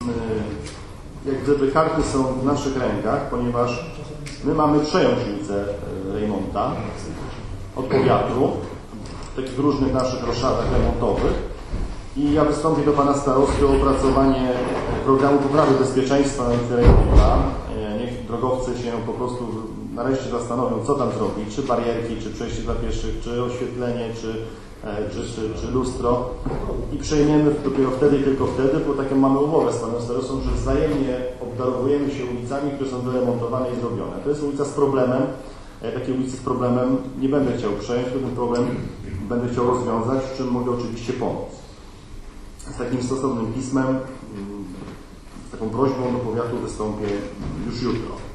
jak gdyby karty są w naszych rękach, ponieważ my mamy przejąć ulicę Rejmonta od powiatu w takich różnych naszych roszadach remontowych i ja wystąpię do Pana Starosty o opracowanie programu poprawy bezpieczeństwa na ulicy Rejmonta. Niech drogowcy się po prostu nareszcie zastanowią, co tam zrobić, czy barierki, czy przejście dla pieszych, czy oświetlenie, czy lustro i przejmiemy dopiero wtedy i tylko wtedy, bo taką mamy umowę z Panem Starostą, że wzajemnie obdarowujemy się ulicami, które są wyremontowane i zrobione. To jest ulica z problemem. Ja takiej ulicy z problemem nie będę chciał przejąć, tylko ten problem będę chciał rozwiązać, w czym mogę oczywiście pomóc. Z takim stosownym pismem, z taką prośbą do powiatu wystąpię już jutro.